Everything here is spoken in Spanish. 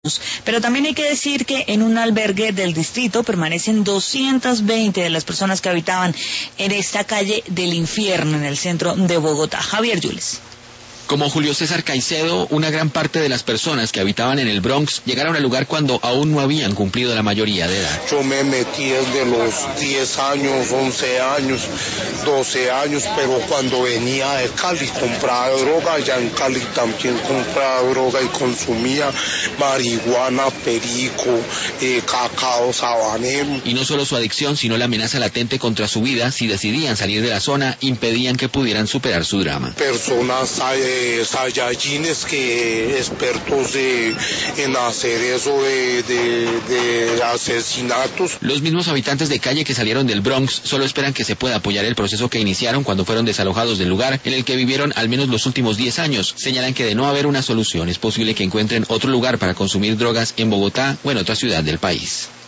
Pero también hay que decir que en un albergue del distrito permanecen 220 de las personas que habitaban en esta calle del infierno en el centro de Bogotá. Javier Yules. Como Julio César Caicedo, una gran parte de las personas que habitaban en el Bronx llegaron al lugar cuando aún no habían cumplido la mayoría de edad. Yo me metí desde los 10 años, 11 años, 12 años, pero cuando venía de Cali compraba droga, ya en Cali también compraba droga y consumía marihuana, perico, cacao, sabanero. Y no solo su adicción, sino la amenaza latente contra su vida si decidían salir de la zona, impedían que pudieran superar su drama. Personas saiyajines que expertos en hacer eso de asesinatos. Los mismos habitantes de calle que salieron del Bronx solo esperan que se pueda apoyar el proceso que iniciaron cuando fueron desalojados del lugar en el que vivieron al menos los últimos 10 años. Señalan que de no haber una solución es posible que encuentren otro lugar para consumir drogas en Bogotá o en otra ciudad del país.